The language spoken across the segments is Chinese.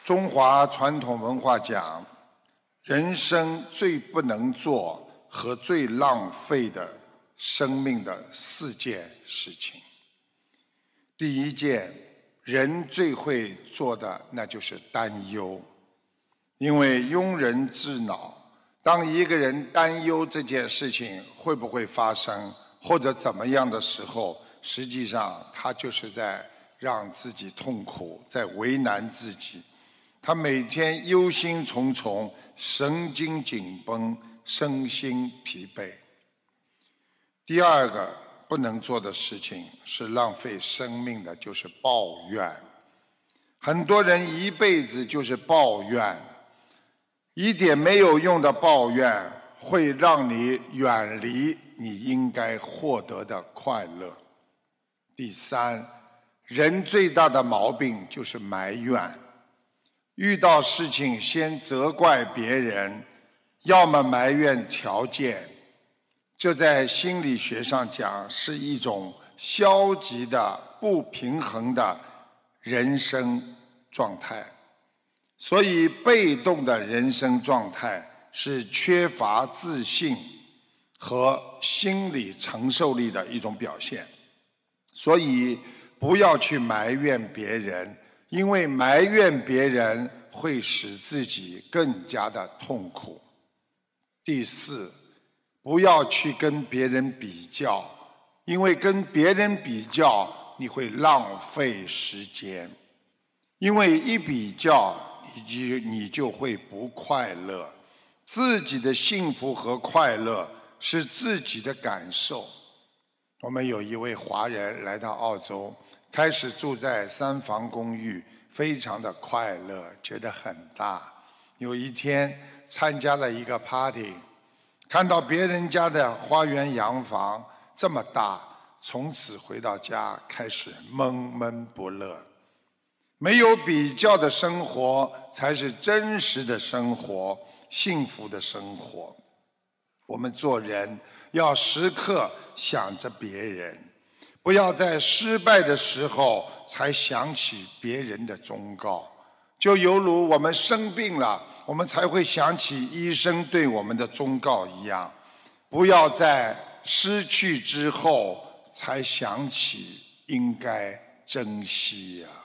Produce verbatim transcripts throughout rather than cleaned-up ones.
中华传统文化讲，人生最不能做和最浪费的生命的四件事情。第一件，人最会做的那就是担忧，因为庸人自扰。当一个人担忧这件事情会不会发生，或者怎么样的时候，实际上他就是在让自己痛苦，在为难自己。他每天忧心忡忡，神经紧绷，身心疲惫。第二个不能做的事情是浪费生命的，就是抱怨。很多人一辈子就是抱怨，一点没有用的抱怨会让你远离你应该获得的快乐。第三，人最大的毛病就是埋怨，遇到事情先责怪别人，要么埋怨条件，这在心理学上讲是一种消极的不平衡的人生状态。所以被动的人生状态是缺乏自信和心理承受力的一种表现。所以不要去埋怨别人，因为埋怨别人会使自己更加的痛苦。第四，不要去跟别人比较，因为跟别人比较你会浪费时间，因为一比较你就你就会不快乐。自己的幸福和快乐是自己的感受。我们有一位华人来到澳洲，开始住在三房公寓，非常的快乐，觉得很大。有一天参加了一个 party， 看到别人家的花园洋房这么大，从此回到家开始闷闷不乐。没有比较的生活才是真实的生活，幸福的生活。我们做人要时刻想着别人，不要在失败的时候才想起别人的忠告。就犹如我们生病了，我们才会想起医生对我们的忠告一样，不要在失去之后才想起应该珍惜呀。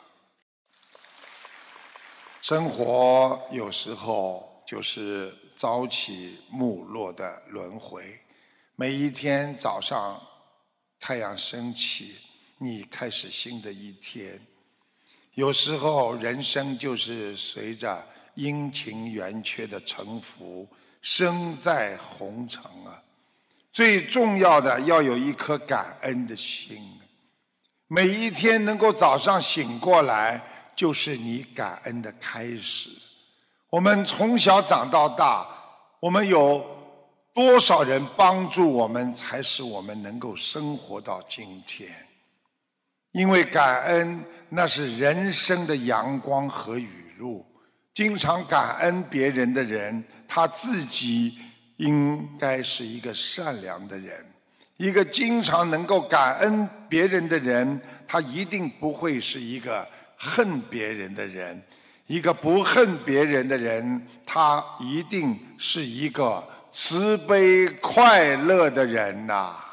生活有时候就是朝起暮落的轮回，每一天早上太阳升起，你开始新的一天。有时候人生就是随着阴晴圆缺的沉浮，身在红尘啊。最重要的要有一颗感恩的心，每一天能够早上醒过来，就是你感恩的开始。我们从小长到大，我们有多少人帮助我们，才使我们能够生活到今天。因为感恩，那是人生的阳光和雨露。经常感恩别人的人，他自己应该是一个善良的人。一个经常能够感恩别人的人，他一定不会是一个恨别人的人。一个不恨别人的人，他一定是一个慈悲快乐的人呐、啊。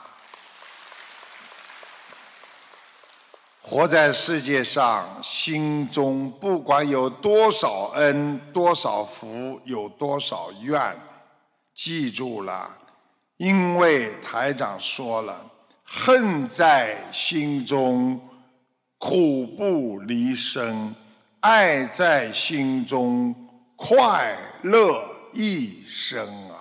活在世界上，心中不管有多少恩，多少福，有多少怨，记住了，因为台长说了，恨在心中，苦不离身；爱在心中，快乐一生啊！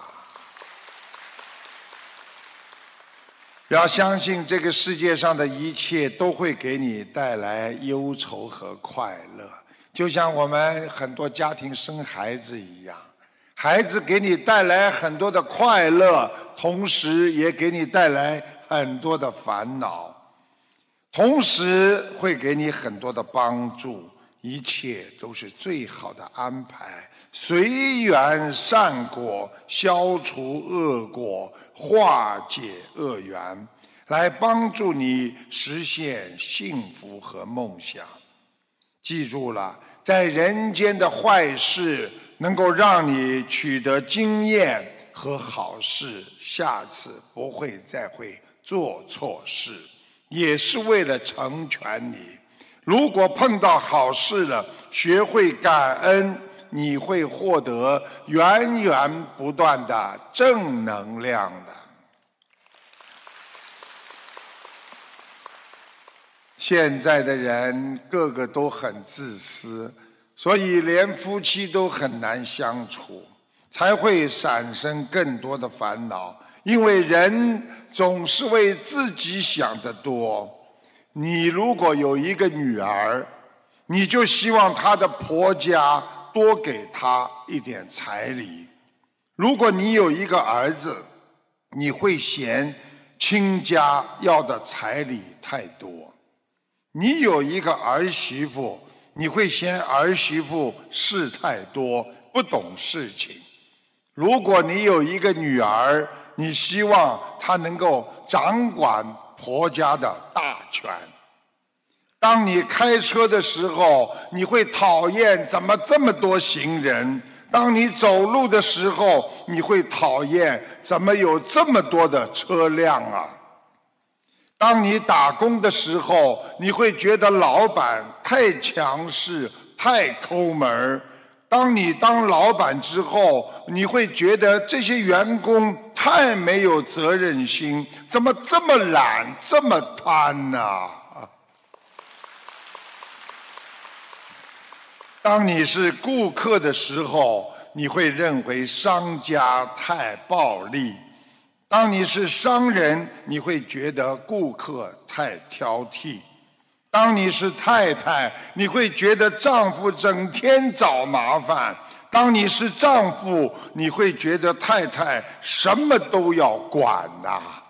要相信这个世界上的一切都会给你带来忧愁和快乐，就像我们很多家庭生孩子一样，孩子给你带来很多的快乐，同时也给你带来很多的烦恼，同时会给你很多的帮助，一切都是最好的安排，随缘善果，消除恶果，化解恶缘，来帮助你实现幸福和梦想。记住了， 在人间的坏事能够让你取得经验和好事，下次不会再会做错事，也是为了成全你。如果碰到好事了，学会感恩，你会获得源源不断的正能量的。现在的人个个都很自私，所以连夫妻都很难相处，才会产生更多的烦恼。因为人总是为自己想得多。你如果有一个女儿，你就希望她的婆家多给她一点彩礼；如果你有一个儿子，你会嫌亲家要的彩礼太多；你有一个儿媳妇，你会嫌儿媳妇事太多，不懂事情；如果你有一个女儿，你希望她能够掌管婆家的大权。当你开车的时候，你会讨厌怎么这么多行人；当你走路的时候，你会讨厌怎么有这么多的车辆啊。当你打工的时候，你会觉得老板太强势，太抠门；当你当老板之后，你会觉得这些员工太没有责任心，怎么这么懒，这么贪呢？当你是顾客的时候，你会认为商家太暴力；当你是商人，你会觉得顾客太挑剔；当你是太太，你会觉得丈夫整天找麻烦；当你是丈夫，你会觉得太太什么都要管呐、啊。